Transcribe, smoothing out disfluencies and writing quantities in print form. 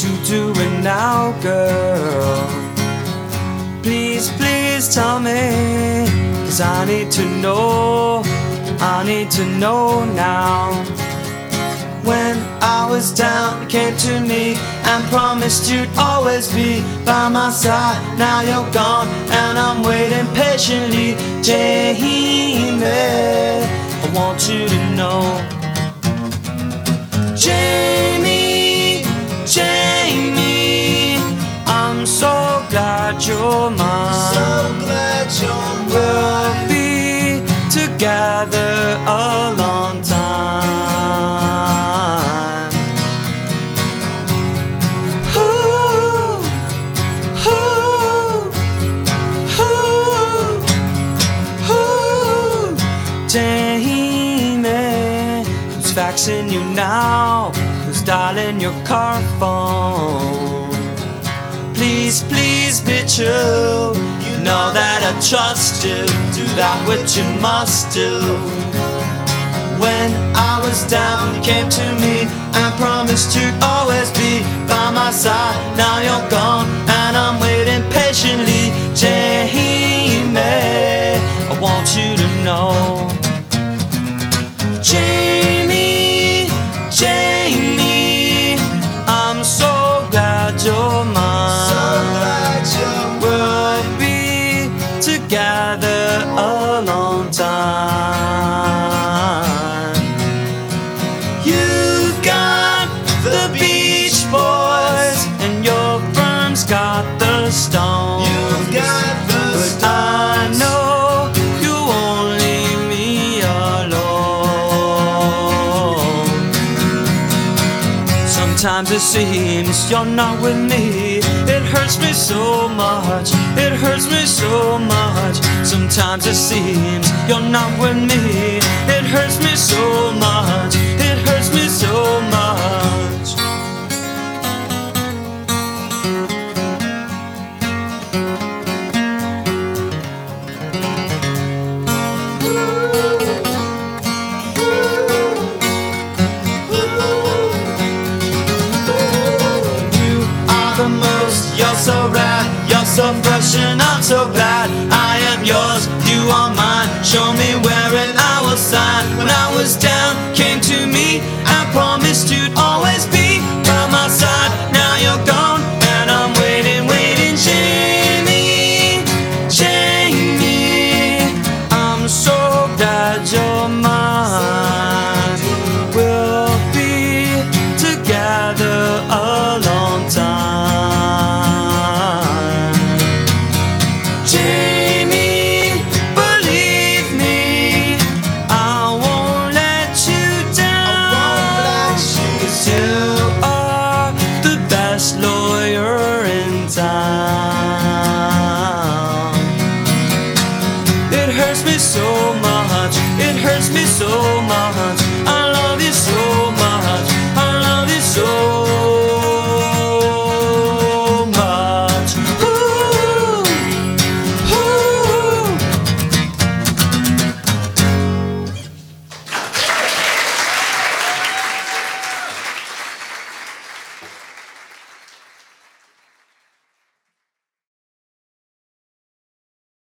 you doing now, girl? Please, please tell me, 'cause I need to know, I need to know now. When I was down, you came to me and promised you'd always be by my side. Now you're gone and I'm waiting patiently. Jamie, I want you to know. Jamie, Jamie, I'm so glad you're mine. So glad you're mine. We'll be together a long time. Ooh, ooh, ooh, ooh. Jamie, who's faxing you now? Who's dialing your car phone? Please, please be true. You know that I trust you. Do that which you must do. When I was down, you came to me and promised you'd always be by my side. Now you're gone and I'm waiting patiently. Jamie, I want you to know. Jamie, Jamie, I'm so glad you're mine. So glad you're mine. We'll be together a long time. You've got the Beach Boys and your firm's got the Stones. You've got the But I Stones. know you won't leave me alone. Sometimes it seems you're not with me. It hurts me so much. It hurts me so much. Sometimes it seems you're not with me. It hurts me so much. It hurts me so much. You are the most, you're so rad, you're so fresh and I'm so glad I am yours, you are mine. Show me where and I will sign. When I was down, came to me and promised you'd always be by my side. Now you're gone and I'm waiting, waiting. Jamie, Jamie, I'm so glad you're mine. We'll be together a long time. Jamie, believe me, I won't let you down. 'Cause you are the best, Lord.